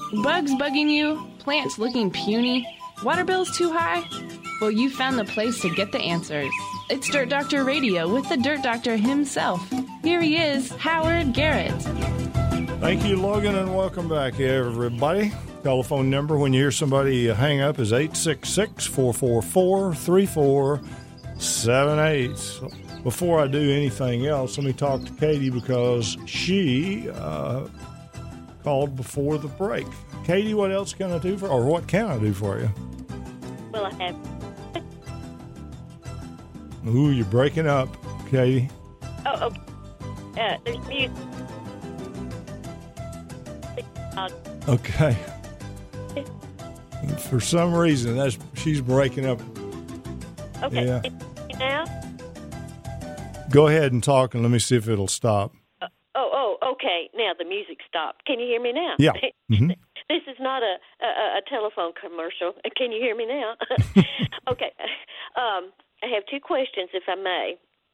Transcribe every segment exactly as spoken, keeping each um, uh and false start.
Bugs bugging you? Plants looking puny? Water bills too high? Well, you found the place to get the answers. It's Dirt Doctor Radio with the Dirt Doctor himself. Here he is, Howard Garrett. Thank you, Logan, and welcome back, everybody. Telephone number when you hear somebody hang up is eight six six, four four four, three four seven eight. Before I do anything else, let me talk to Katie because she uh, called before the break. Katie, what else can I do for, or what can I do for you? Well, I have. Ooh, you're breaking up, Katie. Oh, okay. Uh, there's music. Okay. For some reason, that's she's breaking up. Okay. Yeah. Now? Go ahead and talk, and let me see if it'll stop. Uh, oh, oh, okay. Now the music stopped. Can you hear me now? Yeah. Mm-hmm. This is not a, a, a telephone commercial. Can you hear me now? Okay. Um, I have two questions, if I may.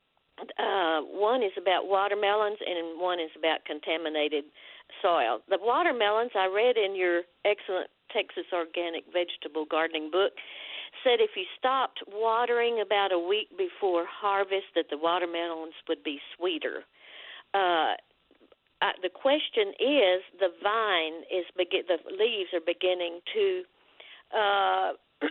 Uh, one is about watermelons, and one is about contaminated soil. The watermelons, I read in your excellent Texas Organic Vegetable Gardening book, said if you stopped watering about a week before harvest, that the watermelons would be sweeter. Uh, I, the question is, the vine is begin, the leaves are beginning to uh,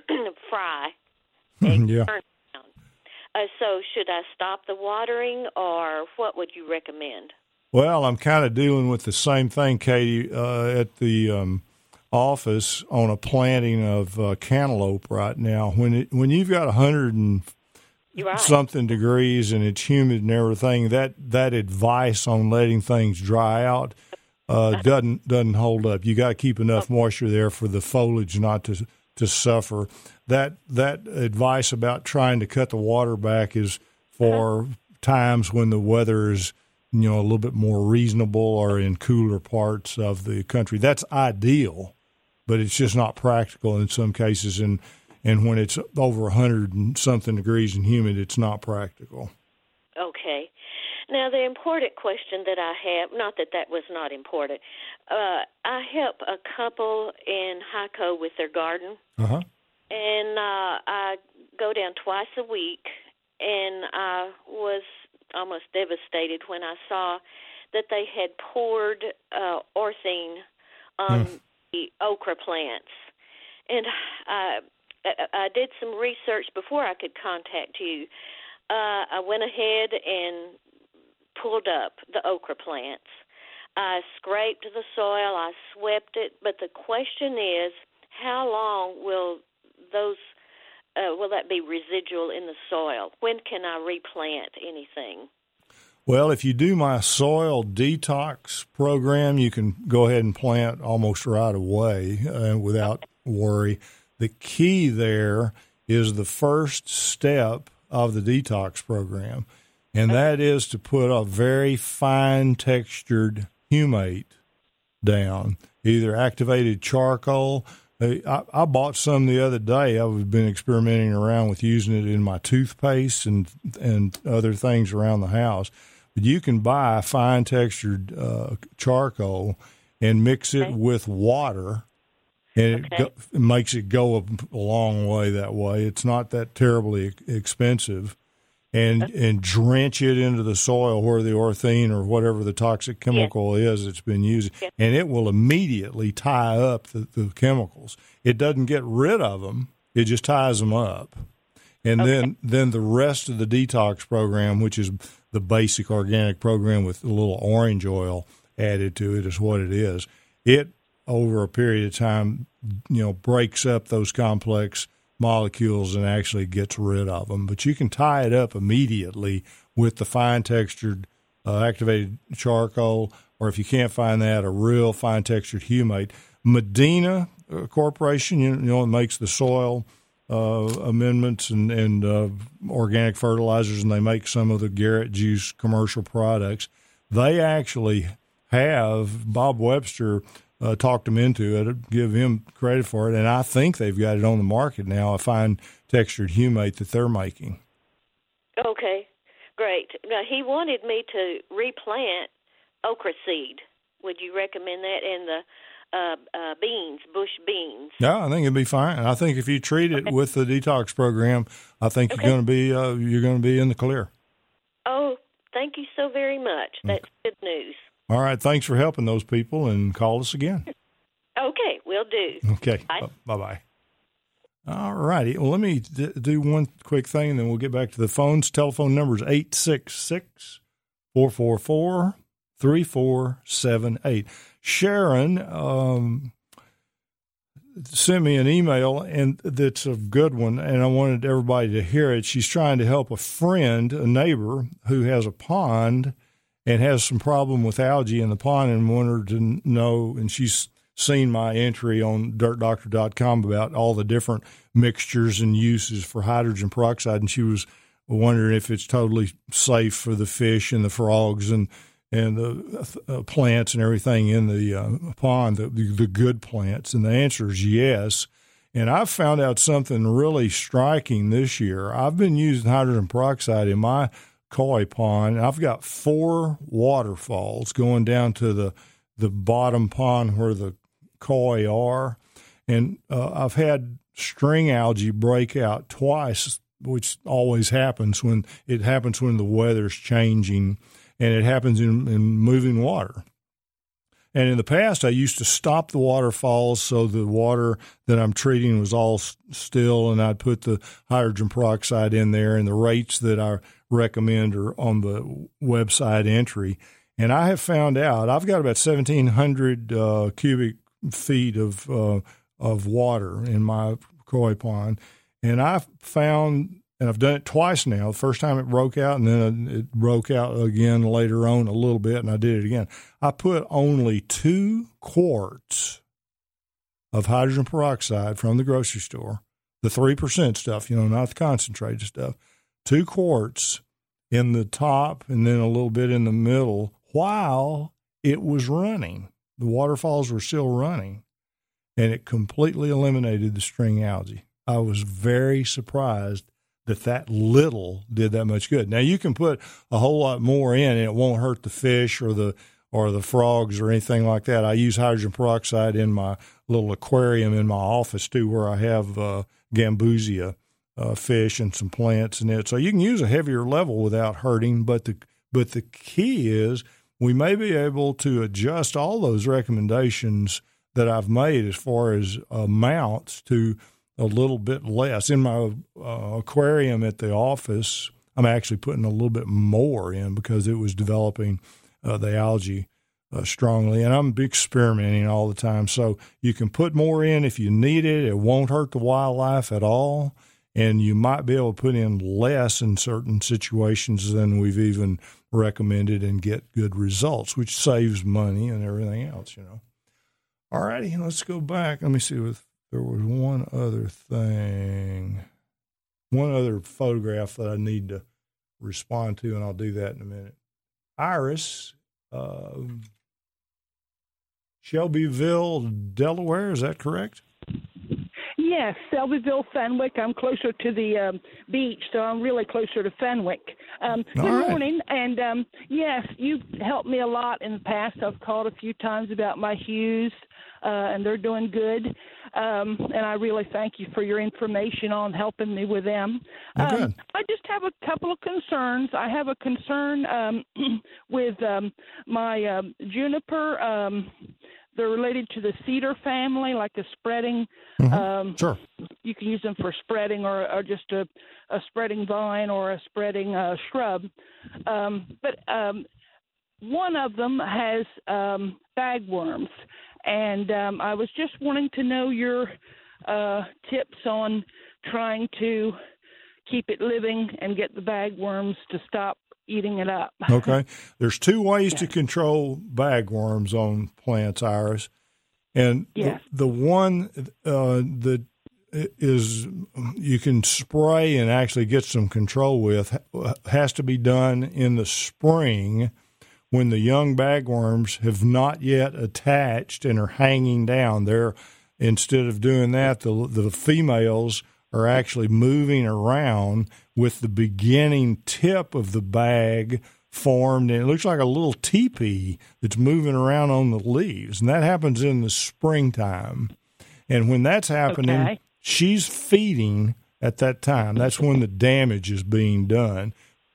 fry. And yeah. turn down. Uh, so should I stop the watering, or what would you recommend? Well, I'm kind of dealing with the same thing, Katie, uh, at the um, office on a planting of uh, cantaloupe right now. When it, when you've got a hundred and right. something degrees and it's humid and everything, that, that advice on letting things dry out uh, doesn't doesn't hold up. You got to keep enough moisture there for the foliage not to to suffer. That that advice about trying to cut the water back is for uh-huh. times when the weather is, you know, a little bit more reasonable or in cooler parts of the country. That's ideal, but it's just not practical in some cases. And, and when it's over a hundred and something degrees and humid, it's not practical. Okay. Now, the important question that I have, not that that was not important, uh, I help a couple in Hyco with their garden. Uh-huh. And uh, I go down twice a week, and I was almost devastated when I saw that they had poured uh, orthene on mm. the okra plants. And I, I did some research before I could contact you. Uh, I went ahead and pulled up the okra plants. I scraped the soil, I swept it, but the question is, how long will those uh, will that be residual in the soil? When can I replant anything? Well, if you do my soil detox program, you can go ahead and plant almost right away uh, without okay. worry. The key there is the first step of the detox program, and okay. that is to put a very fine textured humate down, either activated charcoal. I, I bought some the other day. I've been experimenting around with using it in my toothpaste and and other things around the house. But you can buy fine textured uh, charcoal and mix it okay. with water, and okay. it, go, it makes it go a, a long way that way. It's not that terribly expensive. And okay. and drench it into the soil where the orthene or whatever the toxic chemical yeah. is that's been used, yeah. and it will immediately tie up the, the chemicals. It doesn't get rid of them; it just ties them up. And okay. then then the rest of the detox program, which is the basic organic program with a little orange oil added to it, is what it is. It over a period of time, you know, breaks up those complex molecules and actually gets rid of them. But you can tie it up immediately with the fine textured uh, activated charcoal, or if you can't find that, a real fine textured humate. Medina uh, Corporation, you know, it makes the soil uh, amendments and, and uh, organic fertilizers, and they make some of the Garrett Juice commercial products. They actually have Bob Webster Uh, talked them into it, give him credit for it, and I think they've got it on the market now, a fine textured humate that they're making. Okay, great. Now, he wanted me to replant okra seed. Would you recommend that? And the uh, uh, beans, bush beans. Yeah, I think it'd be fine. I think if you treat it Okay. with the detox program, I think Okay. you're going to be uh, you're going to be in the clear. Oh, thank you so very much. That's good news. All right, thanks for helping those people, and call us again. Okay, will do. Okay, Bye. bye bye. All righty. Well, let me d- do one quick thing, and then we'll get back to the phones. Telephone number is eight six six, four four four, three four seven eight. Sharon um, sent me an email, and that's a good one, and I wanted everybody to hear it. She's trying to help a friend, a neighbor, who has a pond and has some problem with algae in the pond, and wanted to know, and she's seen my entry on dirt doctor dot com about all the different mixtures and uses for hydrogen peroxide, and she was wondering if it's totally safe for the fish and the frogs and and the uh, plants and everything in the uh, pond, the, the good plants. And the answer is yes. And I've found out something really striking this year. I've been using hydrogen peroxide in my koi pond. I've got four waterfalls going down to the, the bottom pond where the koi are. And uh, I've had string algae break out twice, which always happens when it happens when the weather's changing. And it happens in, in moving water. And in the past, I used to stop the waterfalls so the water that I'm treating was all still, and I'd put the hydrogen peroxide in there, and the rates that I recommend are on the website entry. And I have found out I've got about seventeen hundred uh, cubic feet of uh, of water in my koi pond, and I've found. And I've done it twice now. The first time it broke out, and then it broke out again later on a little bit, and I did it again. I put only two quarts of hydrogen peroxide from the grocery store, the three percent stuff, you know, not the concentrated stuff, two quarts in the top and then a little bit in the middle while it was running. The waterfalls were still running, and it completely eliminated the string algae. I was very surprised that that little did that much good. Now, you can put a whole lot more in, and it won't hurt the fish or the or the frogs or anything like that. I use hydrogen peroxide in my little aquarium in my office, too, where I have uh, gambusia uh, fish and some plants in it. So you can use a heavier level without hurting, but the but the key is we may be able to adjust all those recommendations that I've made as far as amounts to a little bit less. In my uh, aquarium at the office, I'm actually putting a little bit more in because it was developing uh, the algae uh, strongly. And I'm experimenting all the time. So you can put more in if you need it. It won't hurt the wildlife at all. And you might be able to put in less in certain situations than we've even recommended and get good results, which saves money and everything else, you know. All righty, let's go back. Let me see if there was one other thing, one other photograph that I need to respond to, and I'll do that in a minute. Iris, uh, Shelbyville, Delaware, is that correct? Yes, Shelbyville, Fenwick. I'm closer to the um, beach, so I'm really closer to Fenwick. Um, good right. morning, and um, yes, you've helped me a lot in the past. I've called a few times about my Hughes, uh, and they're doing good. Um, and I really thank you for your information on helping me with them. Oh, good. Um, I just have a couple of concerns. I have a concern um, with um, my um, juniper. Um, they're related to the cedar family, like a spreading. Mm-hmm. Um, Sure. You can use them for spreading or, or just a, a spreading vine or a spreading uh, shrub. Um, but um, one of them has um, bagworms. And um, I was just wanting to know your uh, tips on trying to keep it living and get the bagworms to stop eating it up. Okay. There's two ways Yes. to control bagworms on plants, Iris. And Yes. the, the one uh, that is you can spray and actually get some control with has to be done in the spring when the young bagworms have not yet attached and are hanging down. They're, instead of doing that, the the females are actually moving around with the beginning tip of the bag formed, and it looks like a little teepee that's moving around on the leaves, and that happens in the springtime. And when that's happening, Okay. she's feeding at that time. That's when the damage is being done.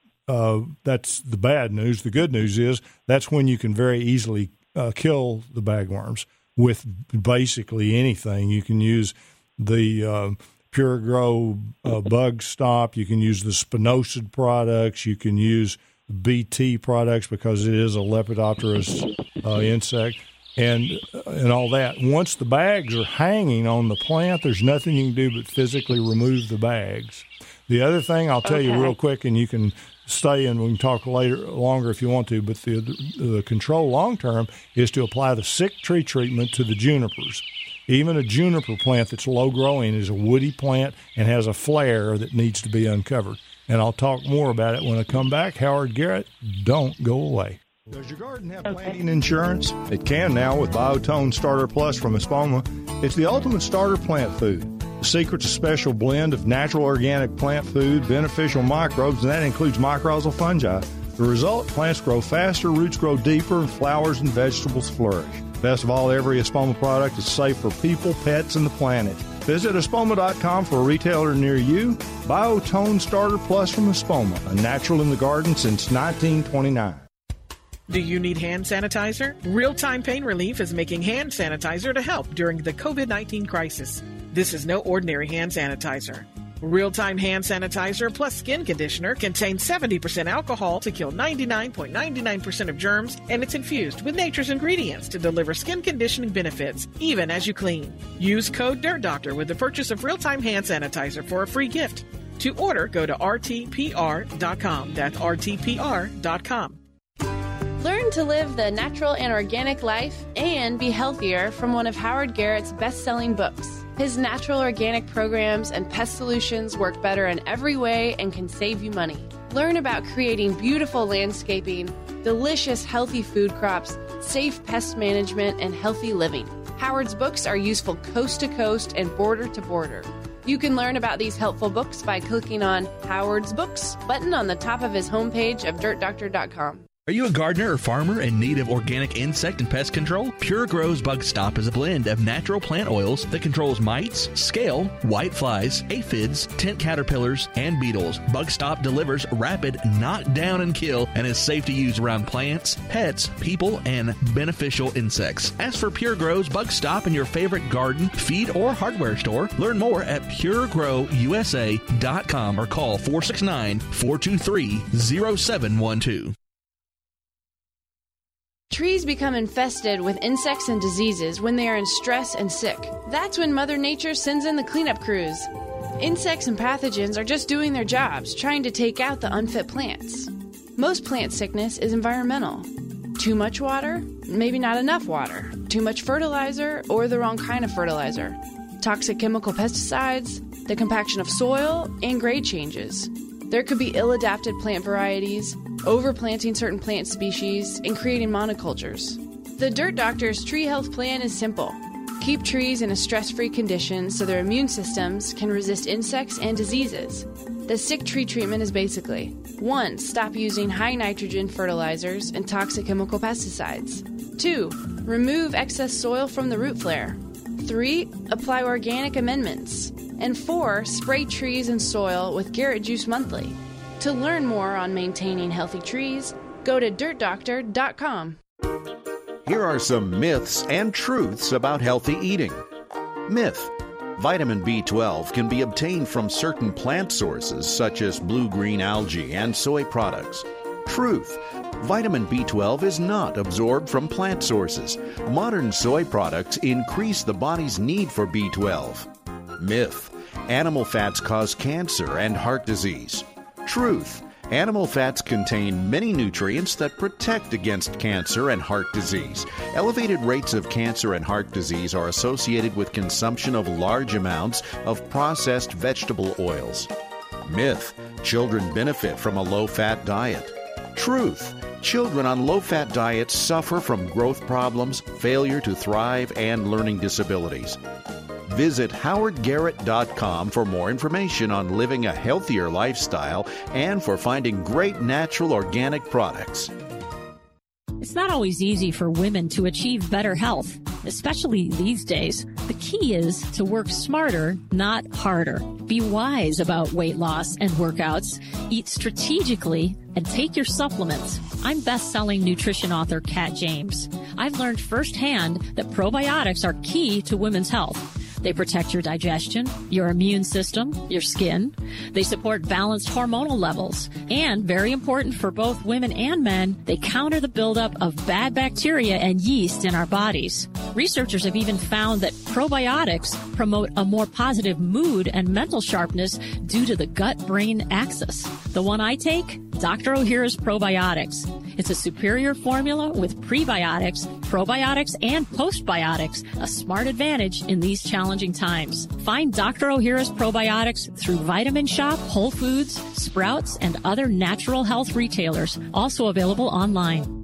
Uh, that's the bad news. The good news is that's when you can very easily uh, kill the bagworms with basically anything. You can use the uh, Pure Grow uh, Bug Stop. You can use the spinosad products. You can use B T products because it is a Lepidopterous uh, insect, and and all that. Once the bags are hanging on the plant, there's nothing you can do but physically remove the bags. The other thing I'll tell Okay. you real quick, and you can stay and we can talk later longer if you want to, but the, the control long term is to apply the sick tree treatment to the junipers. Even a juniper plant that's low growing is a woody plant and has a flare that needs to be uncovered. And I'll talk more about it when I come back. Howard Garrett, don't go away. Does your garden have planting insurance? It can now with Biotone Starter Plus from Espoma. It's the ultimate starter plant food. The secret's a special blend of natural organic plant food, beneficial microbes, and that includes mycorrhizal fungi. The result, plants grow faster, roots grow deeper, and flowers and vegetables flourish. Best of all, every Espoma product is safe for people, pets, and the planet. Visit espoma dot com for a retailer near you. Biotone Starter Plus from Espoma, a natural in the garden since nineteen twenty-nine. Do you need hand sanitizer? Real-Time Pain Relief is making hand sanitizer to help during the covid nineteen crisis. This is no ordinary hand sanitizer. Real-Time Hand Sanitizer plus Skin Conditioner contains seventy percent alcohol to kill ninety-nine point nine nine percent of germs, and it's infused with nature's ingredients to deliver skin conditioning benefits, even as you clean. Use code DIRTDOCTOR with the purchase of Real-Time Hand Sanitizer for a free gift. To order, go to R T P R dot com. That's R T P R dot com. Learn to live the natural and organic life and be healthier from one of Howard Garrett's best-selling books. His natural organic programs and pest solutions work better in every way and can save you money. Learn about creating beautiful landscaping, delicious healthy food crops, safe pest management, and healthy living. Howard's books are useful coast to coast and border to border. You can learn about these helpful books by clicking on Howard's Books button on the top of his homepage of dirt doctor dot com. Are you a gardener or farmer in need of organic insect and pest control? Pure Grow's Bug Stop is a blend of natural plant oils that controls mites, scale, white flies, aphids, tent caterpillars, and beetles. Bug Stop delivers rapid knock down and kill and is safe to use around plants, pets, people, and beneficial insects. Ask for Pure Grow's Bug Stop in your favorite garden, feed, or hardware store. Learn more at pure grow u s a dot com or call four six nine, four two three, zero seven one two. Trees become infested with insects and diseases when they are in stress and sick. That's when Mother Nature sends in the cleanup crews. Insects and pathogens are just doing their jobs, trying to take out the unfit plants. Most plant sickness is environmental. Too much water, maybe not enough water. Too much fertilizer, or the wrong kind of fertilizer. Toxic chemical pesticides, the compaction of soil, and grade changes. There could be ill-adapted plant varieties, overplanting certain plant species, and creating monocultures. The Dirt Doctor's tree health plan is simple. Keep trees in a stress-free condition so their immune systems can resist insects and diseases. The sick tree treatment is basically: one. Stop using high nitrogen fertilizers and toxic chemical pesticides. two. Remove excess soil from the root flare. three. Apply organic amendments. And four. Spray trees and soil with Garrett Juice Monthly. To learn more on maintaining healthy trees, go to dirt doctor dot com. Here are some myths and truths about healthy eating. Myth: vitamin B twelve can be obtained from certain plant sources such as blue-green algae and soy products. Truth: vitamin B twelve is not absorbed from plant sources. Modern soy products increase the body's need for B twelve. Myth: animal fats cause cancer and heart disease. Truth: animal fats contain many nutrients that protect against cancer and heart disease. Elevated rates of cancer and heart disease are associated with consumption of large amounts of processed vegetable oils. Myth: children benefit from a low-fat diet. Truth: children on low-fat diets suffer from growth problems, failure to thrive, and learning disabilities. Visit howard garrett dot com for more information on living a healthier lifestyle and for finding great natural organic products. It's not always easy for women to achieve better health, especially these days. The key is to work smarter, not harder. Be wise about weight loss and workouts. Eat strategically and take your supplements. I'm best-selling nutrition author Kat James. I've learned firsthand that probiotics are key to women's health. They protect your digestion, your immune system, your skin. They support balanced hormonal levels. And, very important for both women and men, they counter the buildup of bad bacteria and yeast in our bodies. Researchers have even found that probiotics promote a more positive mood and mental sharpness due to the gut-brain axis. The one I take? Doctor Ohhira's Probiotics. It's a superior formula with prebiotics, probiotics, and postbiotics, a smart advantage in these challenging times. Find Doctor Ohhira's Probiotics through Vitamin Shop, Whole Foods, Sprouts, and other natural health retailers, also available online.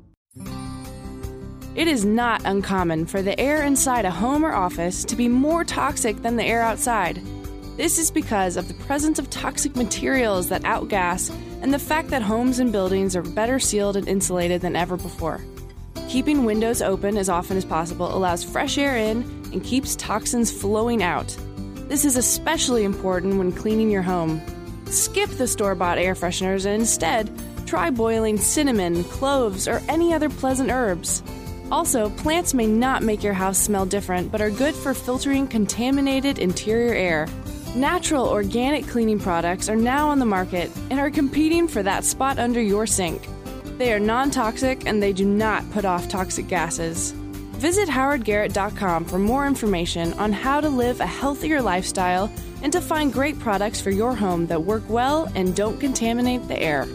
It is not uncommon for the air inside a home or office to be more toxic than the air outside. This is because of the presence of toxic materials that outgas and the fact that homes and buildings are better sealed and insulated than ever before. Keeping windows open as often as possible allows fresh air in and keeps toxins flowing out. This is especially important when cleaning your home. Skip the store-bought air fresheners and instead try boiling cinnamon, cloves, or any other pleasant herbs. Also, plants may not make your house smell different, but are good for filtering contaminated interior air. Natural organic cleaning products are now on the market and are competing for that spot under your sink. They are non-toxic and they do not put off toxic gases. Visit howard garrett dot com for more information on how to live a healthier lifestyle and to find great products for your home that work well and don't contaminate the air.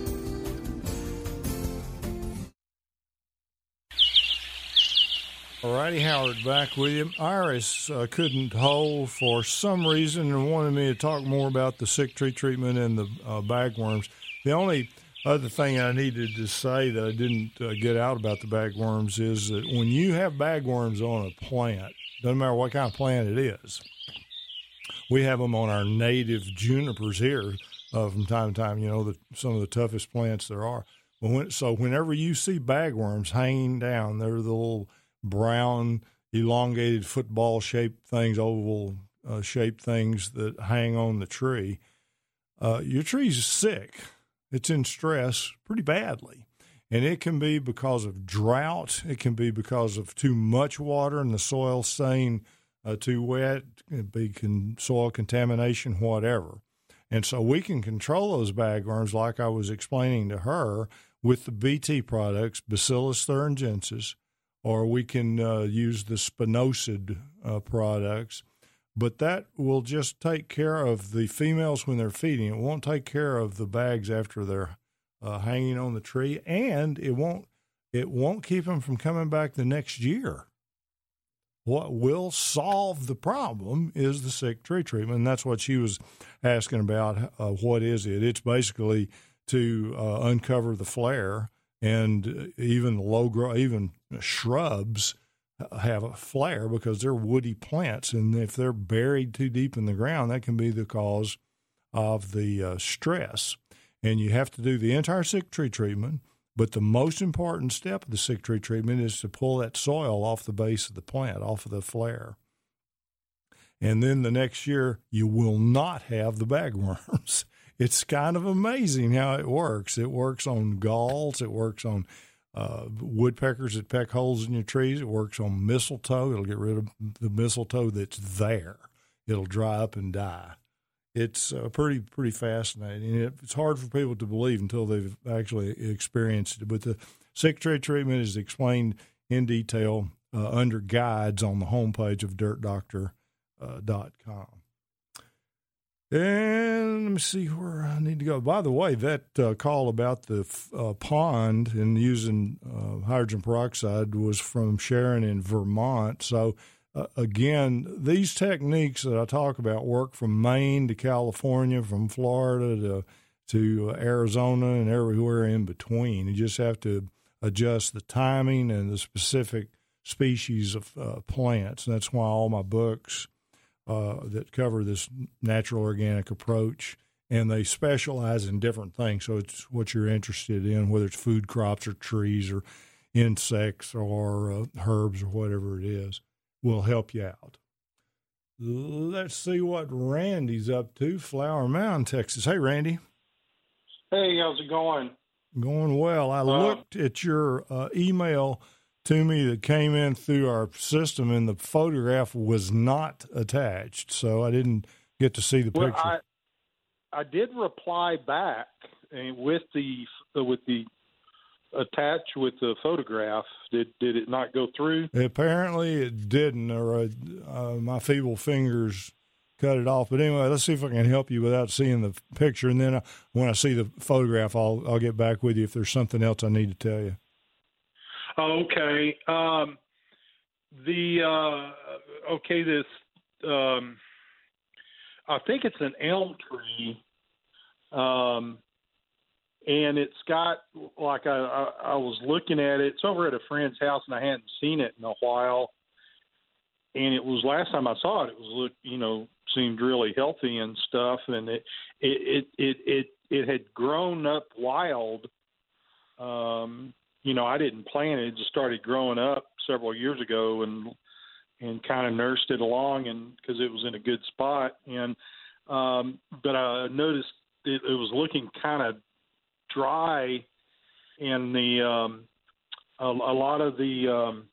All righty, Howard, back with you. Iris uh, couldn't hold for some reason and wanted me to talk more about the sick tree treatment and the uh, bagworms. The only other thing I needed to say that I didn't uh, get out about the bagworms is that when you have bagworms on a plant, doesn't matter what kind of plant it is, we have them on our native junipers here uh, from time to time, you know, the, some of the toughest plants there are. But when, so whenever you see bagworms hanging down, they're the little brown, elongated football-shaped things, oval-shaped uh, things that hang on the tree, uh, your tree's sick. It's in stress pretty badly. And it can be because of drought. It can be because of too much water and the soil staying uh, too wet. It can be con- soil contamination, whatever. And so we can control those bagworms, like I was explaining to her, with the B T products, Bacillus thuringiensis, or we can uh, use the spinosad uh, products. But that will just take care of the females when they're feeding. It won't take care of the bags after they're uh, hanging on the tree, and it won't it won't keep them from coming back the next year. What will solve the problem is the sick tree treatment, and that's what she was asking about. Uh, what is it? It's basically to uh, uncover the flare. And even low grow, even shrubs have a flare because they're woody plants, and if they're buried too deep in the ground, that can be the cause of the uh, stress. And you have to do the entire sick tree treatment, but the most important step of the sick tree treatment is to pull that soil off the base of the plant, off of the flare. And then the next year, you will not have the bagworms. It's kind of amazing how it works. It works on galls. It works on uh, woodpeckers that peck holes in your trees. It works on mistletoe. It'll get rid of the mistletoe that's there. It'll dry up and die. It's uh, pretty pretty fascinating. It's hard for people to believe until they've actually experienced it. But the sick tree treatment is explained in detail uh, under guides on the homepage of dirt doctor dot com. And let me see where I need to go. By the way, that uh, call about the uh, pond and using uh, hydrogen peroxide was from Sharon in Vermont. So, uh, again, these techniques that I talk about work from Maine to California, from Florida to, to Arizona and everywhere in between. You just have to adjust the timing and the specific species of uh, plants. And that's why all my books uh, that cover this natural organic approach, and they specialize in different things. So it's what you're interested in, whether it's food crops or trees or insects or uh, herbs or whatever it is, will help you out. Let's see what Randy's up to, Flower Mound, Texas. Hey, Randy. Hey, how's it going? Going well. I uh, looked at your uh, email to me that came in through our system, and the photograph was not attached, so I didn't get to see the well, picture. I, I did reply back with the with the attached with the photograph. Did did it not go through? Apparently it didn't, or uh, uh, my feeble fingers cut it off. But anyway, let's see if I can help you without seeing the picture, and then I, when I see the photograph, I'll I'll get back with you if there's something else I need to tell you. Okay. Um, the uh, okay. This um, I think it's an elm tree. Um, And it's got, like, I, I, I was looking at it. It's over at a friend's house, and I hadn't seen it in a while. And it was, last time I saw it, it was, look, you know, seemed really healthy and stuff. And it it it it it, it had grown up wild. Um, you know, I didn't plant it; it just started growing up several years ago, and and kind of nursed it along, and because it was in a good spot. And um, but I noticed it, it was looking kind of dry, and the um, a, a lot of the um,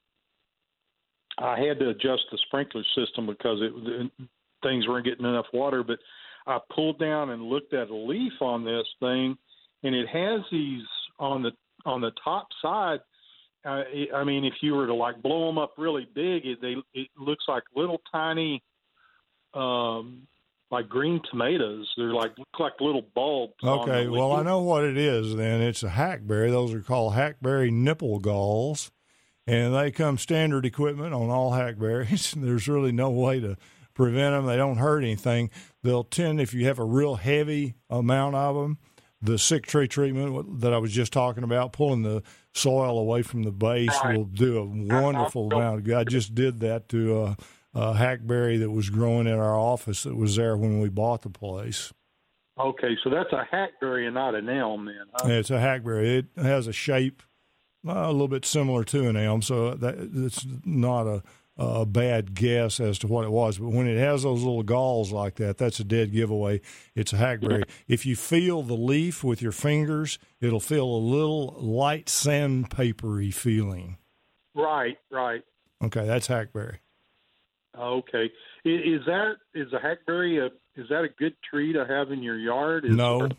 I had to adjust the sprinkler system because it, it things weren't getting enough water. But I pulled down and looked at a leaf on this thing, and it has these on the on the top side. Uh, it, I mean, if you were to like blow them up really big, it they it looks like little tiny. Um, Like green tomatoes, they're like look like little bulbs. Okay, well I know what it is. Then it's a hackberry. Those are called hackberry nipple galls, and they come standard equipment on all hackberries. There's really no way to prevent them. They don't hurt anything. They'll tend, if you have a real heavy amount of them, the sick tree treatment that I was just talking about, pulling the soil away from the base, will do a wonderful amount of good. I just did that to. Uh, Uh, hackberry that was growing in our office that was there when we bought the place. Okay, so that's a hackberry and not an elm then, huh? It's a hackberry. It has a shape uh, a little bit similar to an elm, so that, it's not a, a bad guess as to what it was. But when it has those little galls like that, that's a dead giveaway. It's a hackberry. If you feel the leaf with your fingers, it'll feel a little light sandpapery feeling. Right, right. Okay, that's hackberry. Okay, is that is a hackberry a is that a good tree to have in your yard? Is no,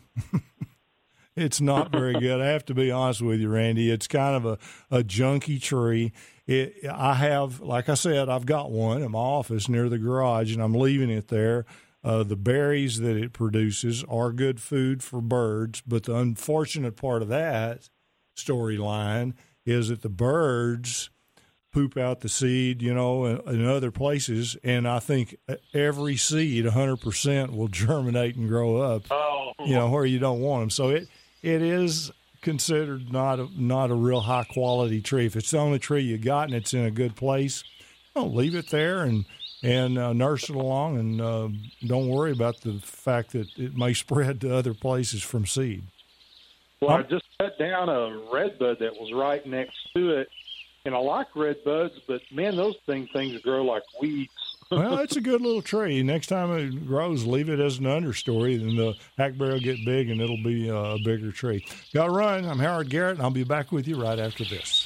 it's not very good. I have to be honest with you, Randy. It's kind of a, a junky tree. It, I have, like I said, I've got one in my office near the garage, and I'm leaving it there. Uh, the berries that it produces are good food for birds, but the unfortunate part of that storyline is that the birds poop out the seed, you know, in, in other places, and I think every seed, one hundred percent, will germinate and grow up, oh. you know, where you don't want them. So it it is considered not a, not a real high-quality tree. If it's the only tree you got and it's in a good place, don't leave it there and, and uh, nurse it along, and uh, don't worry about the fact that it may spread to other places from seed. Well, I just cut down a redbud that was right next to it. And I like red buds, but, man, those thing, things grow like weeds. Well, it's a good little tree. Next time it grows, leave it as an understory, then the hackberry will get big, and it'll be a bigger tree. Got to run. I'm Howard Garrett, and I'll be back with you right after this.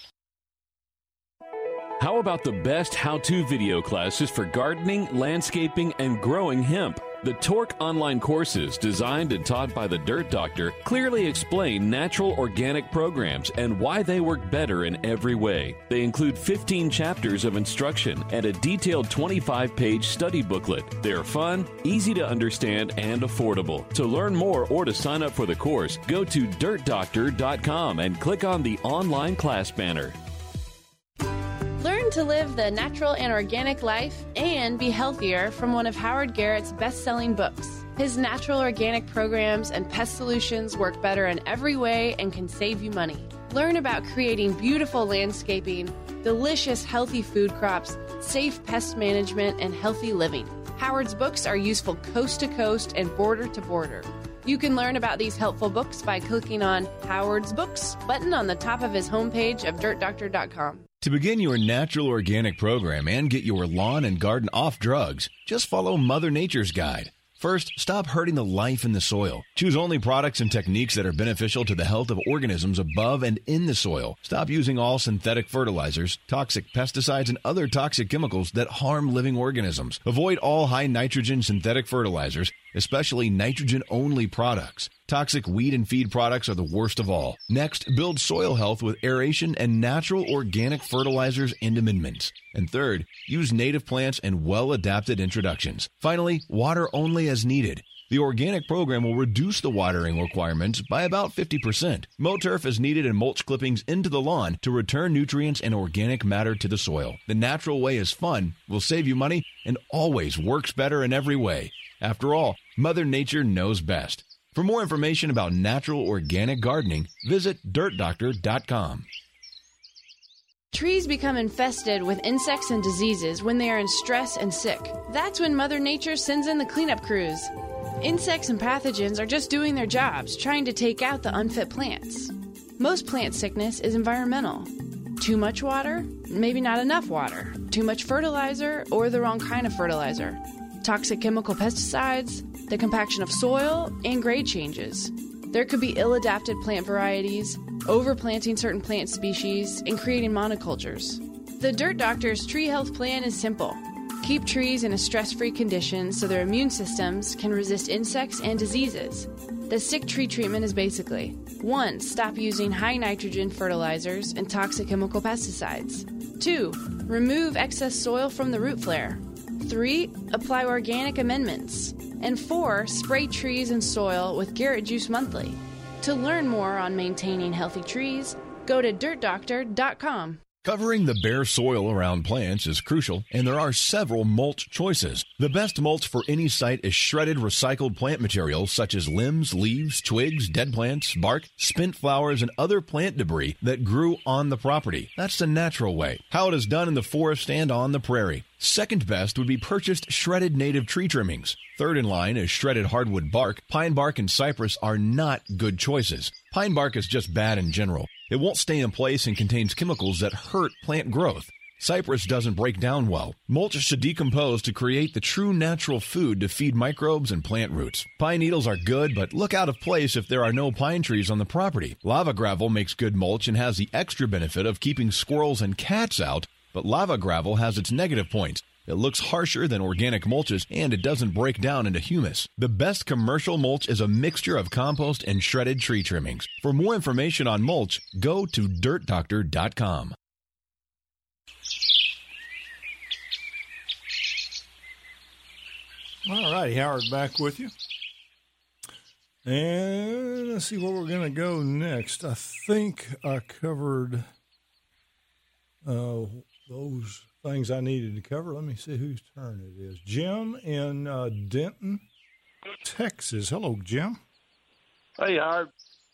How about the best how-to video classes for gardening, landscaping, and growing hemp? The Torque online courses, designed and taught by the Dirt Doctor, clearly explain natural organic programs and why they work better in every way. They include fifteen chapters of instruction and a detailed twenty-five page study booklet. They're fun, easy to understand, and affordable. To learn more or to sign up for the course, go to dirt doctor dot com and click on the online class banner. Learn to live the natural and organic life and be healthier from one of Howard Garrett's best-selling books. His natural organic programs and pest solutions work better in every way and can save you money. Learn about creating beautiful landscaping, delicious, healthy food crops, safe pest management, and healthy living. Howard's books are useful coast to coast and border to border. You can learn about these helpful books by clicking on Howard's Books button on the top of his homepage of dirt doctor dot com. To begin your natural organic program and get your lawn and garden off drugs, just follow Mother Nature's guide. First, stop hurting the life in the soil. Choose only products and techniques that are beneficial to the health of organisms above and in the soil. Stop using all synthetic fertilizers, toxic pesticides, and other toxic chemicals that harm living organisms. Avoid all high nitrogen synthetic fertilizers, especially nitrogen-only products. Toxic weed and feed products are the worst of all. Next, build soil health with aeration and natural organic fertilizers and amendments. And third, use native plants and well-adapted introductions. Finally, water only as needed. The organic program will reduce the watering requirements by about fifty percent. Mow-turf is needed in mulch clippings into the lawn to return nutrients and organic matter to the soil. The natural way is fun, will save you money, and always works better in every way. After all, Mother Nature knows best. For more information about natural organic gardening, visit dirt doctor dot com. Trees become infested with insects and diseases when they are in stress and sick. That's when Mother Nature sends in the cleanup crews. Insects and pathogens are just doing their jobs, trying to take out the unfit plants. Most plant sickness is environmental. Too much water, maybe not enough water. Too much fertilizer or the wrong kind of fertilizer. Toxic chemical pesticides, the compaction of soil, and grade changes. There could be ill-adapted plant varieties, overplanting certain plant species, and creating monocultures. The Dirt Doctor's tree health plan is simple. Keep trees in a stress-free condition so their immune systems can resist insects and diseases. The sick tree treatment is basically one. Stop using high nitrogen fertilizers and toxic chemical pesticides. two. Remove excess soil from the root flare. three. Apply organic amendments. And four. Spray trees and soil with Garrett Juice Monthly. To learn more on maintaining healthy trees, go to dirt doctor dot com. Covering the bare soil around plants is crucial, and there are several mulch choices. The best mulch for any site is shredded recycled plant materials such as limbs, leaves, twigs, dead plants, bark, spent flowers, and other plant debris that grew on the property. That's the natural way, how it is done in the forest and on the prairie. Second best would be purchased shredded native tree trimmings. Third in line is shredded hardwood bark. Pine bark and cypress are not good choices. Pine bark is just bad in general. It won't stay in place and contains chemicals that hurt plant growth. Cypress doesn't break down well. Mulch should decompose to create the true natural food to feed microbes and plant roots. Pine needles are good, but look out of place if there are no pine trees on the property. Lava gravel makes good mulch and has the extra benefit of keeping squirrels and cats out, but lava gravel has its negative points. It looks harsher than organic mulches, and it doesn't break down into humus. The best commercial mulch is a mixture of compost and shredded tree trimmings. For more information on mulch, go to dirt doctor dot com. All righty, Howard, back with you. And let's see where we're going to go next. I think I covered uh, those things I needed to cover. Let me see whose turn it is. Jim in uh, Denton, Texas. Hello, Jim. Hey, Howard.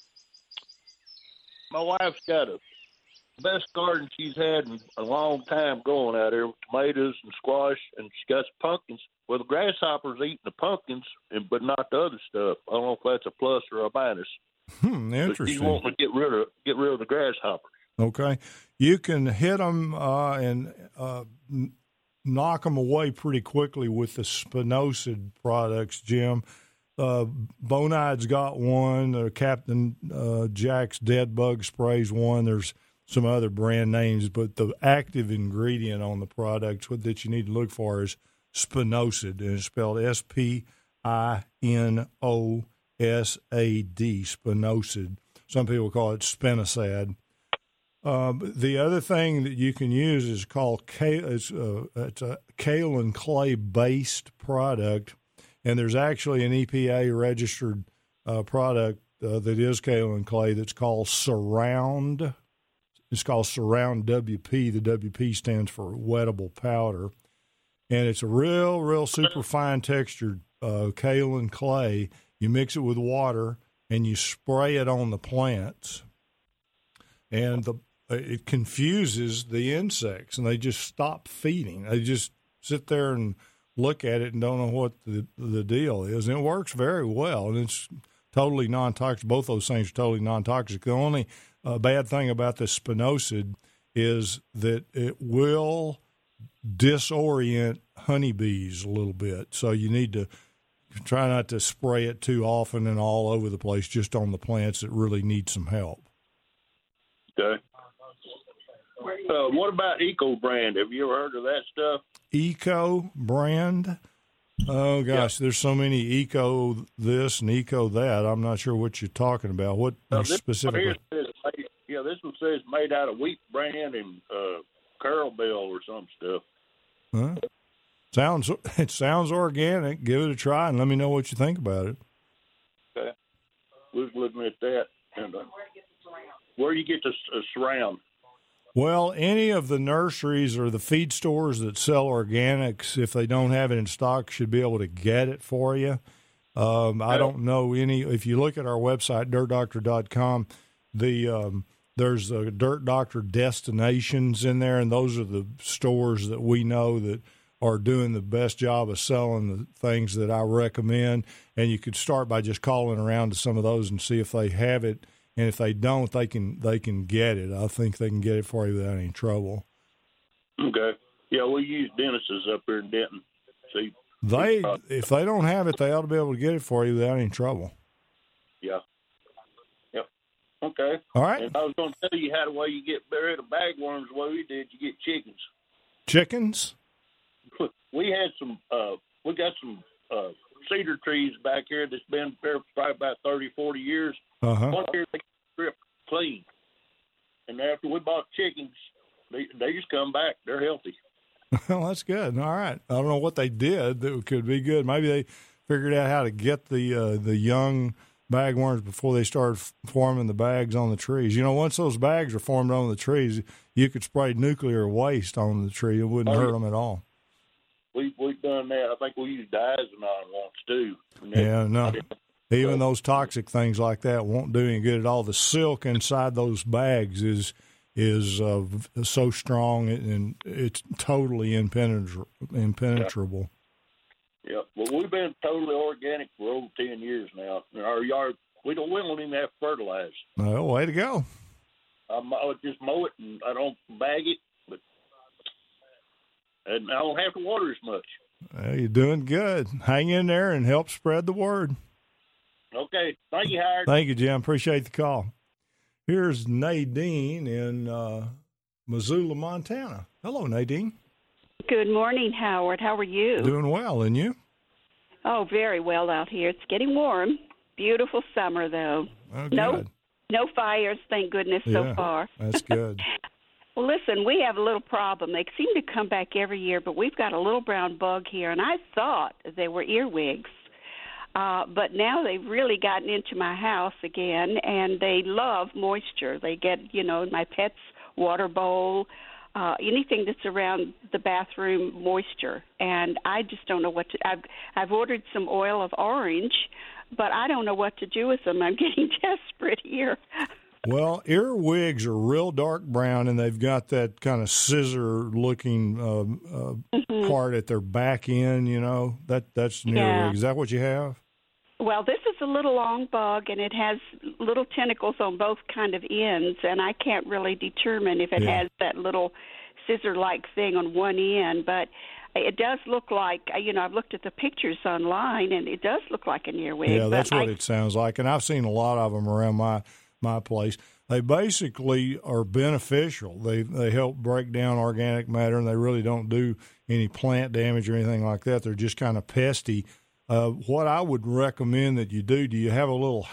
My wife's got a best garden she's had in a long time going out there with tomatoes and squash, and she's got some pumpkins. Well, the grasshoppers eating the pumpkins, but not the other stuff. I don't know if that's a plus or a minus. Hmm, interesting. But she's wanting to get rid of get rid of the grasshoppers. Okay, you can hit them uh, and uh, n- knock them away pretty quickly with the spinosad products, Jim. Uh, Bonide's got one. Uh, Captain uh, Jack's Dead Bug Sprays one. There's some other brand names, but the active ingredient on the products that you need to look for is spinosad, and it's spelled S P I N O S A D, spinosad. Some people call it spinosad. Uh, the other thing that you can use is called kale. It's, uh, it's a kale and clay based product, and there's actually an E P A registered uh, product uh, that is kale and clay that's called Surround. It's called Surround W P. The W P stands for wettable powder, and it's a real, real super fine textured uh, kale and clay. You mix it with water and you spray it on the plants. and the it confuses the insects, and they just stop feeding. They just sit there and look at it and don't know what the the deal is. And it works very well, and it's totally non-toxic. Both those things are totally non-toxic. The only uh, bad thing about the spinosad is that it will disorient honeybees a little bit. So you need to try not to spray it too often and all over the place, just on the plants that really need some help. Okay. Uh, what about Eco Brand? Have you ever heard of that stuff? Eco Brand? Oh, gosh, yeah. There's so many Eco this and Eco that. I'm not sure what you're talking about. What uh, specifically? Says, yeah, this one says made out of Wheat Bran and uh, Carol Bell or some stuff. Huh? Sounds it sounds organic. Give it a try and let me know what you think about it. Okay, we was looking at that. And, uh, where do you get this uh, surround? Well, any of the nurseries or the feed stores that sell organics, if they don't have it in stock, should be able to get it for you. Um, I don't know any. If you look at our website, dirt doctor dot com, the um, there's a Dirt Doctor destinations in there, and those are the stores that we know that are doing the best job of selling the things that I recommend. And you could start by just calling around to some of those and see if they have it. And if they don't, they can they can get it. I think they can get it for you without any trouble. Okay. Yeah, we use Dennis's up here in Denton. See, they uh, if they don't have it, they ought to be able to get it for you without any trouble. Yeah. Yep. Okay. All right. And I was going to tell you how the way you get rid of bagworms. The way we did, you get chickens. Chickens? We had some. Uh, we got some uh, cedar trees back here that's been there for probably about thirty, forty years. Uh-huh. One year they stripped clean, and after we bought chickens, they they just come back. They're healthy. Well, that's good. All right. I don't know what they did that could be good. Maybe they figured out how to get the uh, the young bagworms before they started forming the bags on the trees. You know, once those bags are formed on the trees, you could spray nuclear waste on the tree. It wouldn't oh, hurt them at all. We we've done that. I think we used diazinon once too. Yeah, no. Even those toxic things like that won't do any good at all. The silk inside those bags is is uh, so strong and it's totally impenetra- impenetrable. Yeah. Well, we've been totally organic for over ten years now. In our yard, we don't we don't even have fertilizer. Oh, way to go! I, I just mow it and I don't bag it, but and I don't have to water as much. Well, you're doing good. Hang in there and help spread the word. Okay. Thank you, Howard. Thank you, Jim. Appreciate the call. Here's Nadine in uh, Missoula, Montana. Hello, Nadine. Good morning, Howard. How are you? Doing well, and you? Oh, very well out here. It's getting warm. Beautiful summer, though. Oh, no, good. no fires, thank goodness, yeah, so far. That's good. Well, listen, we have a little problem. They seem to come back every year, but we've got a little brown bug here, and I thought they were earwigs. Uh, but now they've really gotten into my house again, and they love moisture. They get, you know, my pet's water bowl, uh, anything that's around the bathroom, moisture. And I just don't know what to. I've I've ordered some oil of orange, but I don't know what to do with them. I'm getting desperate here. Well, earwigs are real dark brown, and they've got that kind of scissor-looking uh, uh, mm-hmm. part at their back end. You know, that that's an yeah. earwig. Is that what you have? Well, this is a little long bug, and it has little tentacles on both kind of ends, and I can't really determine if it yeah. has that little scissor-like thing on one end, but it does look like, you know, I've looked at the pictures online, and it does look like an earwig. Yeah, that's what I, it sounds like, and I've seen a lot of them around my, my place. They basically are beneficial. They they help break down organic matter, and they really don't do any plant damage or anything like that. They're just kind of pesky. Uh, what I would recommend that you do, do you have a little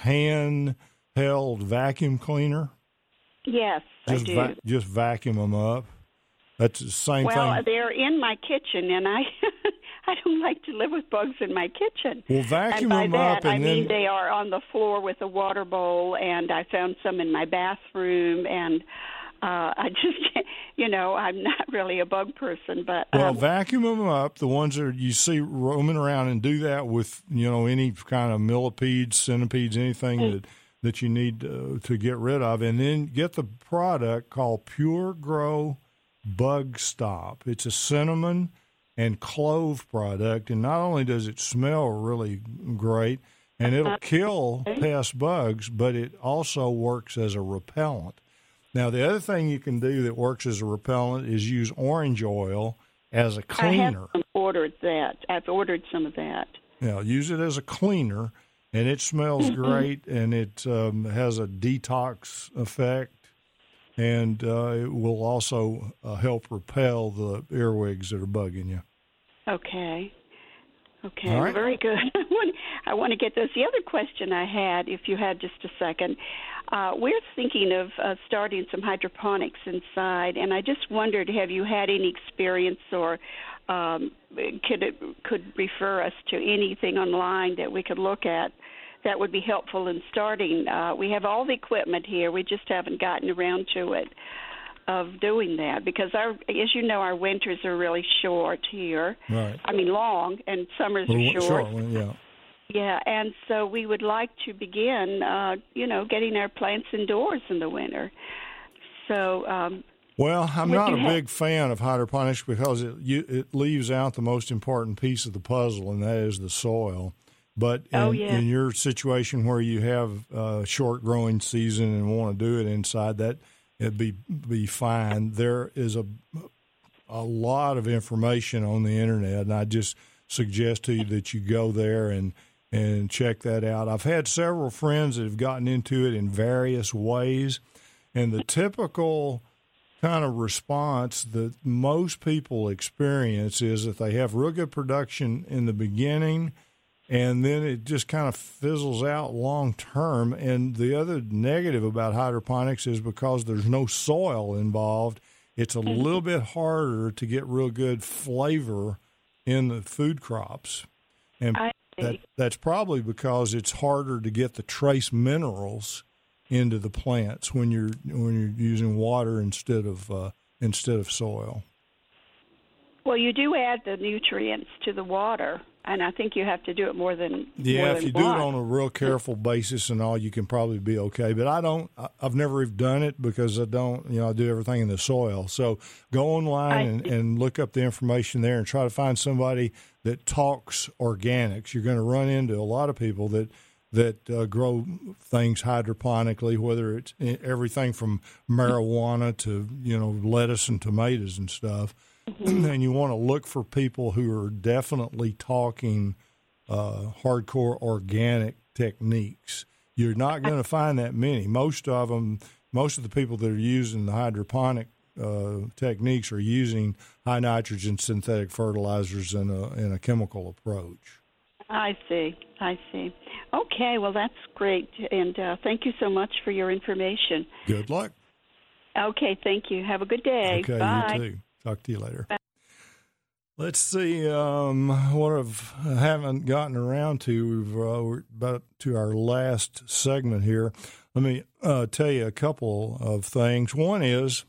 hand-held vacuum cleaner? Yes, just I do. Va- just vacuum them up. That's the same well, thing. Well, they're in my kitchen, and I I don't like to live with bugs in my kitchen. Well, vacuum and them by that, up, and I mean then they are on the floor with a water bowl, and I found some in my bathroom, and uh, I just, you know, I'm not really a bug person, but well, um, vacuum them up. The ones that you see roaming around, and do that with, you know, any kind of millipedes, centipedes, anything mm-hmm. that that you need to, to get rid of, and then get the product called Pure Grow Bug Stop. It's a cinnamon and clove product, and not only does it smell really great, and it'll kill pest bugs, but it also works as a repellent. Now, the other thing you can do that works as a repellent is use orange oil as a cleaner. I have ordered that. I've ordered some of that. Yeah, use it as a cleaner, and it smells mm-hmm. great, and it um, has a detox effect, and uh, it will also uh, help repel the earwigs that are bugging you. Okay. Okay, All right. Well, very good. I want, I want to get this. The other question I had, if you had just a second, uh, we're thinking of uh, starting some hydroponics inside, and I just wondered, have you had any experience or um, could it could refer us to anything online that we could look at that would be helpful in starting? Uh, we have all the equipment here. We just haven't gotten around to it. Of doing that, because our, as you know, our winters are really short here. Right. I mean, long, and summers well, are short. Sure, yeah. Yeah, and so we would like to begin, uh, you know, getting our plants indoors in the winter. So. Um, well, I'm not a have- big fan of hydroponics because it you, it leaves out the most important piece of the puzzle, and that is the soil. But in, oh, yeah. in your situation where you have a short growing season and want to do it inside, that it'd be be fine. There is a a lot of information on the internet, and I just suggest to you that you go there and and check that out. I've had several friends that have gotten into it in various ways, and the typical kind of response that most people experience is that they have real good production in the beginning, and then it just kind of fizzles out long term. And the other negative about hydroponics is because there's no soil involved, it's a little bit harder to get real good flavor in the food crops. And that, that's probably because it's harder to get the trace minerals into the plants when you're when you're using water instead of uh, instead of soil. Well, you do add the nutrients to the water, and I think you have to do it more than yeah. More if than you do once. it on a real careful basis and all, you can probably be okay. But I don't. I've never even done it because I don't. You know, I do everything in the soil. So go online and, and look up the information there and try to find somebody that talks organics. You're going to run into a lot of people that that uh, grow things hydroponically, whether it's everything from marijuana to you know lettuce and tomatoes and stuff. Mm-hmm. And you want to look for people who are definitely talking uh, hardcore organic techniques. You're not going to find that many. Most of them, most of the people that are using the hydroponic uh, techniques are using high nitrogen synthetic fertilizers in a in a chemical approach. I see. I see. Okay, well, that's great. And uh, thank you so much for your information. Good luck. Okay, thank you. Have a good day. Okay, Bye. you too. Talk to you later. Bye. Let's see um, what I've, I haven't gotten around to. We've, uh, we're about to our last segment here. Let me uh, tell you a couple of things. One is,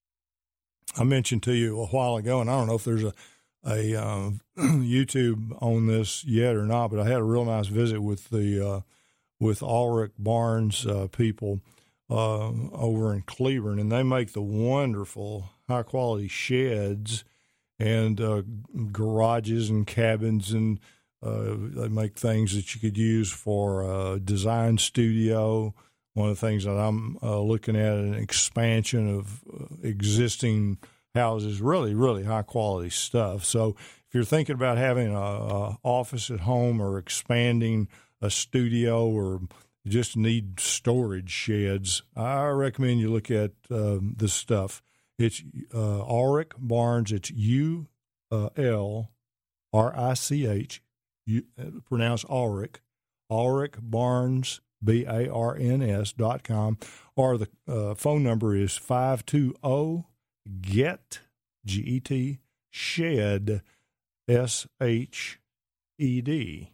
I mentioned to you a while ago, and I don't know if there's a, a uh, YouTube on this yet or not, but I had a real nice visit with the uh, with Ulrich Barnes uh, people uh, over in Cleburne, and they make the wonderful high-quality sheds and uh, garages and cabins, and uh, they make things that you could use for a design studio. One of the things that I'm uh, looking at, an expansion of uh, existing houses, really, really high-quality stuff. So if you're thinking about having a, a office at home or expanding a studio or just need storage sheds, I recommend you look at uh, this stuff. It's uh, Ulrich Barnes. It's U L R I C H, pronounced Ulrich, Ulrich Barnes, B A R N S dot com, or the uh, phone number is five two zero, G E T, G E T, SHED, S H E D.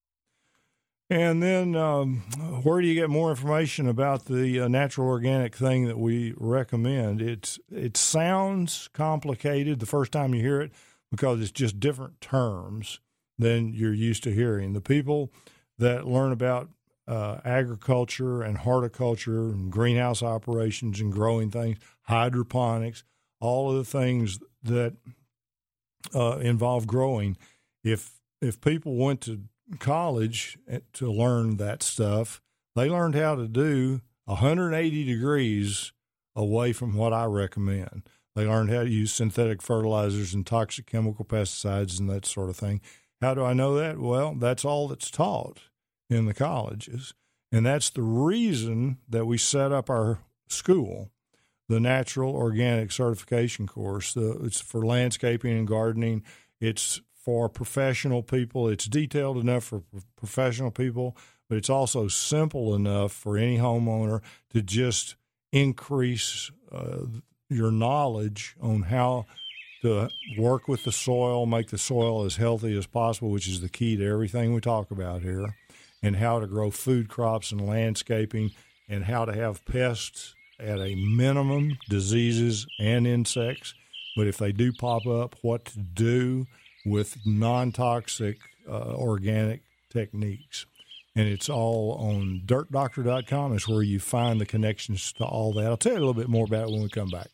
And then um, where do you get more information about the uh, natural organic thing that we recommend? It's It sounds complicated the first time you hear it because it's just different terms than you're used to hearing. The people that learn about uh, agriculture and horticulture and greenhouse operations and growing things, hydroponics, all of the things that uh, involve growing. If if people went to college to learn that stuff, they learned how to do one hundred eighty degrees away from what I recommend. They learned how to use synthetic fertilizers and toxic chemical pesticides and that sort of thing. How do I know that? Well, that's all that's taught in the colleges. And that's the reason that we set up our school, the Natural Organic Certification course. The, it's for landscaping and gardening. It's for professional people. It's detailed enough for professional people, but it's also simple enough for any homeowner to just increase uh, your knowledge on how to work with the soil, make the soil as healthy as possible, which is the key to everything we talk about here, and how to grow food crops and landscaping, and how to have pests at a minimum, diseases and insects. But if they do pop up, what to do with non-toxic uh, organic techniques. And it's all on dirt doctor dot com. It's where you find the connections to all that. I'll tell you a little bit more about it when we come back.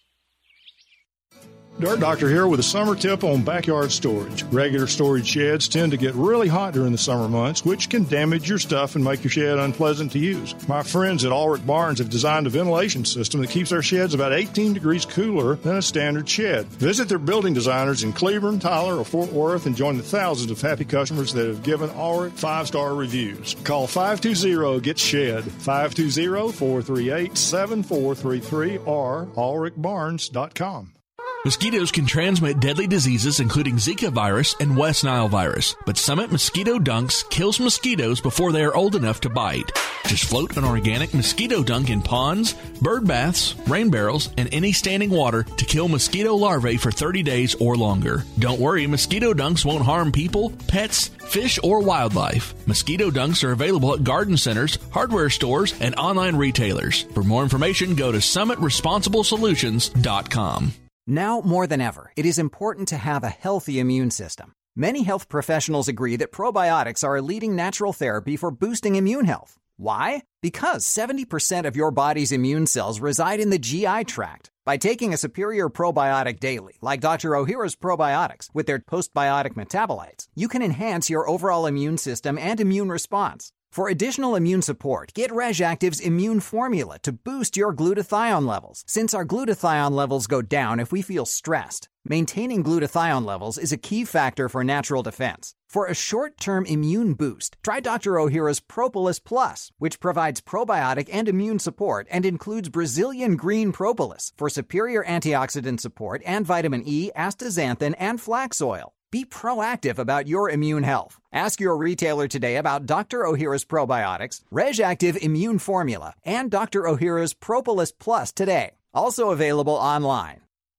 Dirt Doctor here with a summer tip on backyard storage. Regular storage sheds tend to get really hot during the summer months, which can damage your stuff and make your shed unpleasant to use. My friends at Ulrich Barnes have designed a ventilation system that keeps their sheds about eighteen degrees cooler than a standard shed. Visit their building designers in Cleveland, Tyler, or Fort Worth and join the thousands of happy customers that have given Ulrich five-star reviews. Call five two zero, get shed, five two zero, four three eight, seven four three three or ulrich barnes dot com. Mosquitoes can transmit deadly diseases including Zika virus and West Nile virus, but Summit Mosquito Dunks kills mosquitoes before they are old enough to bite. Just float an organic mosquito dunk in ponds, bird baths, rain barrels, and any standing water to kill mosquito larvae for thirty days or longer. Don't worry, mosquito dunks won't harm people, pets, fish, or wildlife. Mosquito dunks are available at garden centers, hardware stores, and online retailers. For more information, go to summit responsible solutions dot com. Now more than ever, it is important to have a healthy immune system. Many health professionals agree that probiotics are a leading natural therapy for boosting immune health. Why? Because seventy percent of your body's immune cells reside in the G I tract. By taking a superior probiotic daily, like Doctor Ohhira's probiotics, with their postbiotic metabolites, you can enhance your overall immune system and immune response. For additional immune support, get RegActive's Immune Formula to boost your glutathione levels, since our glutathione levels go down if we feel stressed. Maintaining glutathione levels is a key factor for natural defense. For a short-term immune boost, try Doctor Ohhira's Propolis Plus, which provides probiotic and immune support and includes Brazilian green propolis for superior antioxidant support and vitamin E, astaxanthin, and flax oil. Be proactive about your immune health. Ask your retailer today about Doctor Ohhira's probiotics, RegActive Immune Formula, and Doctor Ohhira's Propolis Plus today. Also available online.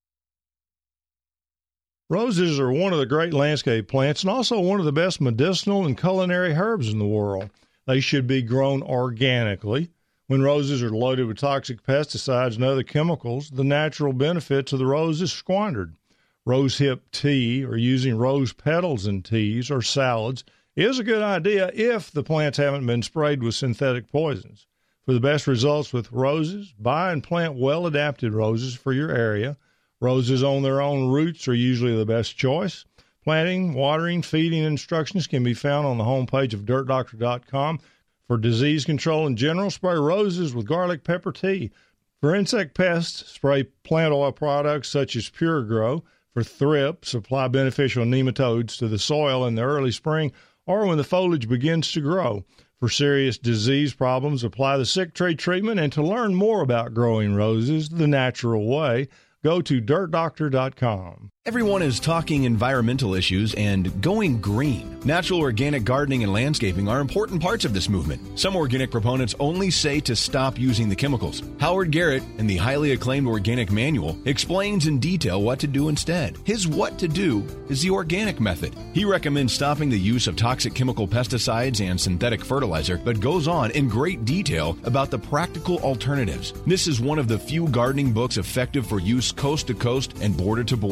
Roses are one of the great landscape plants and also one of the best medicinal and culinary herbs in the world. They should be grown organically. When roses are loaded with toxic pesticides and other chemicals, the natural benefits of the rose is squandered. Rosehip tea or using rose petals in teas or salads is a good idea if the plants haven't been sprayed with synthetic poisons. For the best results with roses, buy and plant well-adapted roses for your area. Roses on their own roots are usually the best choice. Planting, watering, feeding instructions can be found on the homepage of dirt doctor dot com. For disease control in general, spray roses with garlic pepper tea. For insect pests, spray plant oil products such as Pure Grow. For thrip, supply beneficial nematodes to the soil in the early spring or when the foliage begins to grow. For serious disease problems, apply the sick tree treatment. And to learn more about growing roses the natural way, go to dirt doctor dot com. Everyone is talking environmental issues and going green. Natural organic gardening and landscaping are important parts of this movement. Some organic proponents only say to stop using the chemicals. Howard Garrett, in the highly acclaimed Organic Manual, explains in detail what to do instead. His what to do is the organic method. He recommends stopping the use of toxic chemical pesticides and synthetic fertilizer, but goes on in great detail about the practical alternatives. This is one of the few gardening books effective for use coast to coast and border to border. The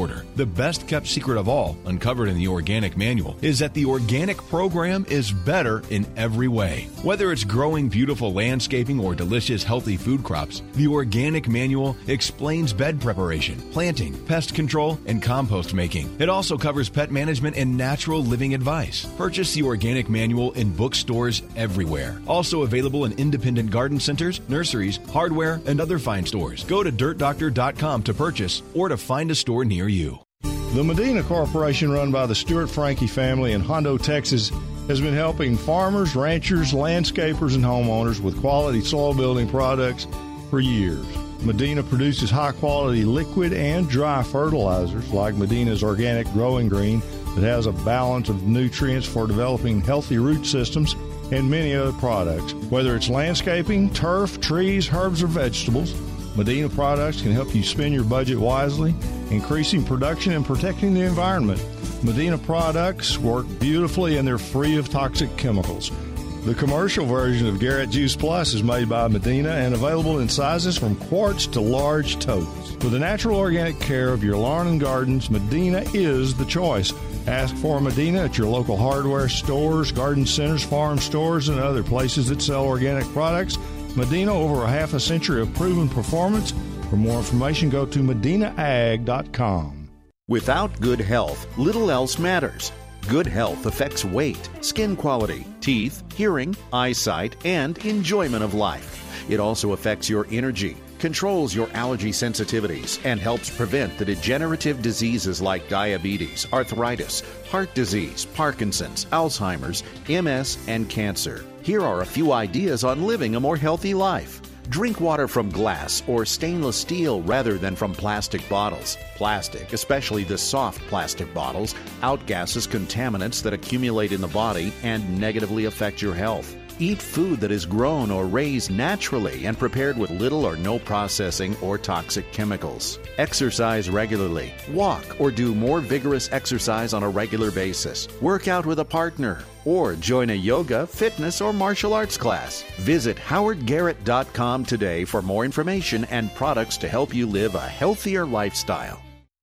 The best kept secret of all, uncovered in the Organic Manual, is that the organic program is better in every way. Whether it's growing beautiful landscaping or delicious healthy food crops, the Organic Manual explains bed preparation, planting, pest control, and compost making. It also covers pet management and natural living advice. Purchase the Organic Manual in bookstores everywhere. Also available in independent garden centers, nurseries, hardware, and other fine stores. Go to dirt doctor dot com to purchase or to find a store near you. The Medina Corporation, run by the Stuart Frankie family in Hondo, Texas, has been helping farmers, ranchers, landscapers, and homeowners with quality soil building products for years. Medina produces high-quality liquid and dry fertilizers like Medina's Organic Growing Green that has a balance of nutrients for developing healthy root systems and many other products. Whether it's landscaping, turf, trees, herbs, or vegetables, Medina products can help you spend your budget wisely, increasing production and protecting the environment. Medina products work beautifully and they're free of toxic chemicals. The commercial version of Garrett Juice Plus is made by Medina and available in sizes from quarts to large totes. For the natural organic care of your lawn and gardens, Medina is the choice. Ask for Medina at your local hardware stores, garden centers, farm stores, and other places that sell organic products. Medina, over a half a century of proven performance. For more information, go to medina ag dot com. Without good health, little else matters. Good health affects weight, skin quality, teeth, hearing, eyesight, and enjoyment of life. It also affects your energy, controls your allergy sensitivities, and helps prevent the degenerative diseases like diabetes, arthritis, heart disease, Parkinson's, Alzheimer's, M S, and cancer. Here are a few ideas on living a more healthy life. Drink water from glass or stainless steel rather than from plastic bottles. Plastic, especially the soft plastic bottles, outgasses contaminants that accumulate in the body and negatively affect your health. Eat food that is grown or raised naturally and prepared with little or no processing or toxic chemicals. Exercise regularly. Walk or do more vigorous exercise on a regular basis. Work out with a partner or join a yoga, fitness, or martial arts class. Visit howard garrett dot com today for more information and products to help you live a healthier lifestyle.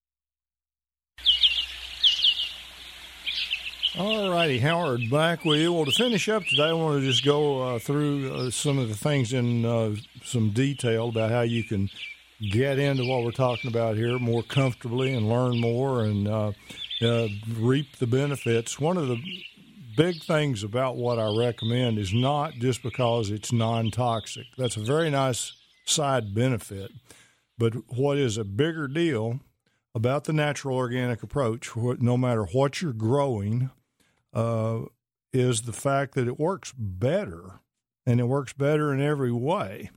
All righty, Howard, back with you. Well, to finish up today, I want to just go uh, through uh, some of the things in uh, some detail about how you can get into what we're talking about here more comfortably and learn more and uh, uh, reap the benefits. One of the big things about what I recommend is not just because it's non-toxic. That's a very nice side benefit. But what is a bigger deal about the natural organic approach, no matter what you're growing, uh, is the fact that it works better, and it works better in every way.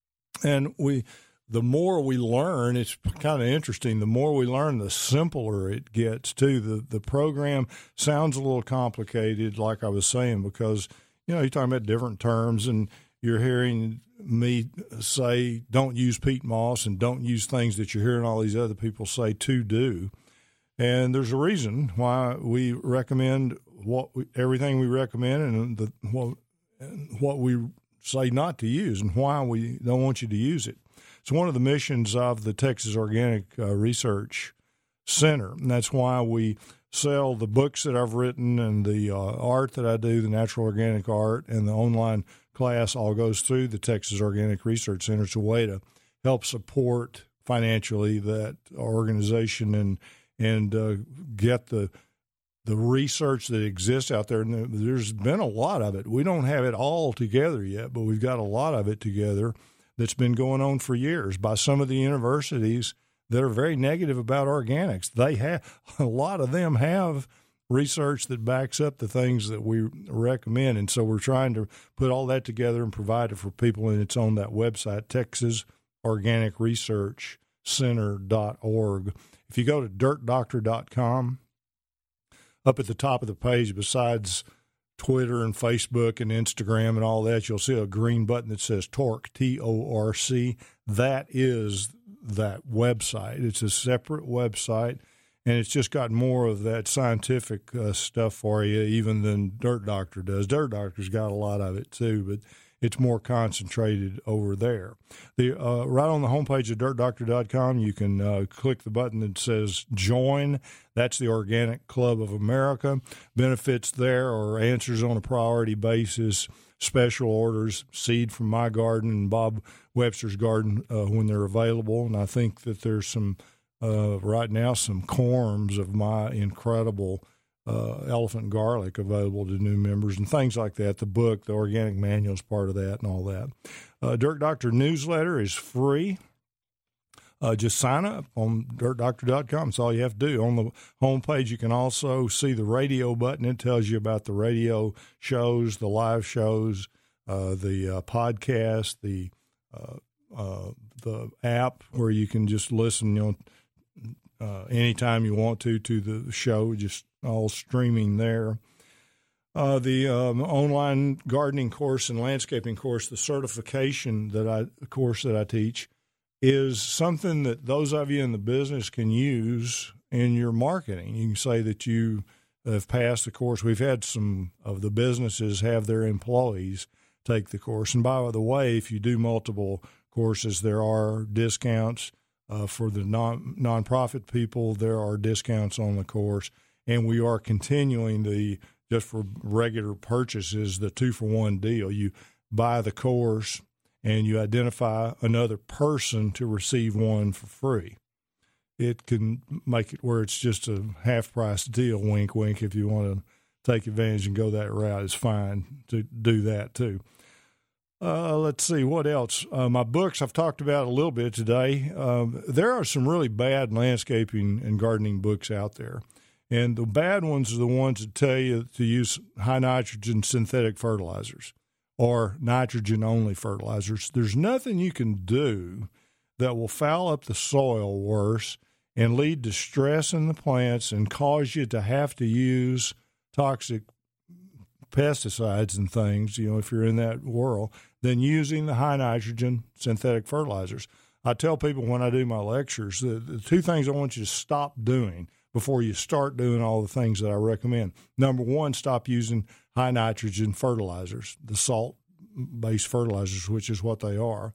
And we, the more we learn, it's kind of interesting. The more we learn, the simpler it gets too. The the program sounds a little complicated, like I was saying, because you know you're talking about different terms, and you're hearing me say don't use peat moss and don't use things that you're hearing all these other people say to do. And there's a reason why we recommend what we, everything we recommend and the what, what we say not to use and why we don't want you to use it. It's one of the missions of the Texas Organic uh, Research Center, and that's why we sell the books that I've written and the uh, art that I do, the natural organic art, and the online class all goes through the Texas Organic Research Center. It's a way to help support financially that organization and and uh, get the the research that exists out there. And there's been a lot of it. We don't have it all together yet, but we've got a lot of it together that's been going on for years by some of the universities that are very negative about organics. They have a lot of them have research that backs up the things that we recommend. And so we're trying to put all that together and provide it for people. And it's on that website, Texas Organic Research Center dot org. If you go to dirt doctor dot com, up at the top of the page, besides Twitter and Facebook and Instagram and all that, you'll see a green button that says Torc, T O R C. That is that website. It's a separate website, and it's just got more of that scientific uh, stuff for you even than Dirt Doctor does. Dirt Doctor's got a lot of it too, but it's more concentrated over there. The uh, right on the homepage of dirt doctor dot com, you can uh, click the button that says Join. That's the Organic Club of America. Benefits there are answers on a priority basis, special orders, seed from my garden and Bob Webster's garden uh, when they're available. And I think that there's some, uh, right now, some corms of my incredible uh, elephant garlic available to new members and things like that. The book, the organic manual is part of that and all that. Uh, Dirt Doctor newsletter is free. Uh, just sign up on dirt doctor dot com. That's all you have to do. On the homepage, you can also see the radio button. It tells you about the radio shows, the live shows, uh, the uh, podcast, the uh, uh, the app where you can just listen, you know, uh, anytime you want to to the show, just all streaming there. Uh, the um, online gardening course and landscaping course, the certification that I course that I teach, is something that those of you in the business can use in your marketing. You can say that you have passed the course. We've had some of the businesses have their employees take the course. And by the way, if you do multiple courses, there are discounts uh, for the non nonprofit people. There are discounts on the course. And we are continuing the, just for regular purchases, the two-for-one deal. You buy the course and you identify another person to receive one for free. It can make it where it's just a half-price deal, wink, wink. If you want to take advantage and go that route, it's fine to do that too. Uh, let's see, what else? Uh, my books, I've talked about a little bit today. Um, there are some really bad landscaping and gardening books out there. And the bad ones are the ones that tell you to use high-nitrogen synthetic fertilizers or nitrogen-only fertilizers. There's nothing you can do that will foul up the soil worse and lead to stress in the plants and cause you to have to use toxic pesticides and things, you know, if you're in that world, than using the high-nitrogen synthetic fertilizers. I tell people when I do my lectures that the two things I want you to stop doing before you start doing all the things that I recommend. Number one, stop using high nitrogen fertilizers, the salt-based fertilizers, which is what they are.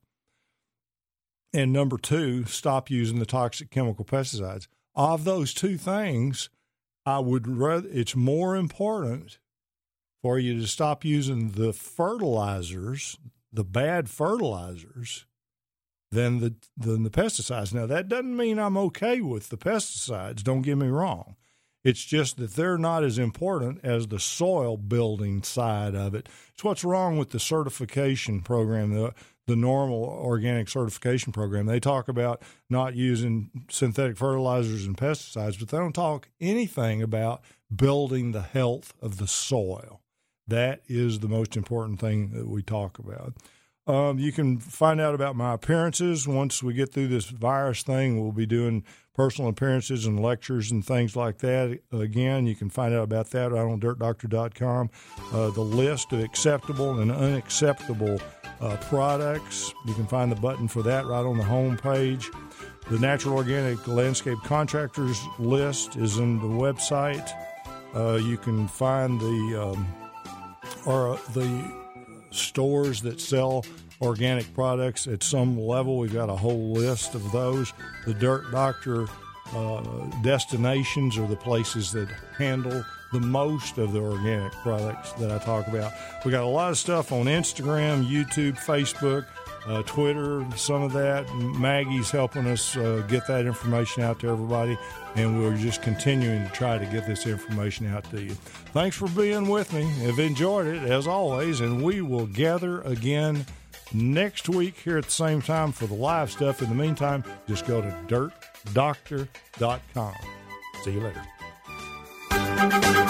And number two, stop using the toxic chemical pesticides. Of those two things, I would rather, it's more important for you to stop using the fertilizers, the bad fertilizers, than the than the pesticides. Now, that doesn't mean I'm okay with the pesticides, don't get me wrong. It's just that they're not as important as the soil building side of it. It's what's wrong with the certification program, the, the normal organic certification program. They talk about not using synthetic fertilizers and pesticides, but they don't talk anything about building the health of the soil. That is the most important thing that we talk about. Um, you can find out about my appearances. Once we get through this virus thing, we'll be doing personal appearances and lectures and things like that. Again, you can find out about that right on dirt doctor dot com. Uh, the list of acceptable and unacceptable uh, products, you can find the button for that right on the home page. The Natural Organic Landscape Contractors list is in the website. Uh, you can find the um, or the stores that sell organic products at some level. We've got a whole list of those. The Dirt Doctor uh, destinations are the places that handle the most of the organic products that I talk about. We got a lot of stuff on Instagram, YouTube, Facebook, uh, Twitter, some of that. Maggie's helping us uh, get that information out to everybody, and we're just continuing to try to get this information out to you. Thanks for being with me. I've enjoyed it, as always, and we will gather again next week here at the same time for the live stuff. In the meantime, just go to dirt doctor dot com. See you later.